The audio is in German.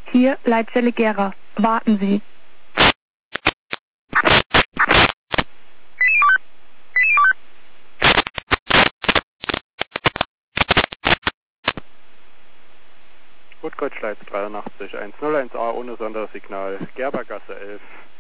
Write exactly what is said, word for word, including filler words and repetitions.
Hier Leitstelle Gera. Warten Sie. Rotgoldschleiz dreiundachtzig eins null eins A ohne Sondersignal, Gerbergasse elf.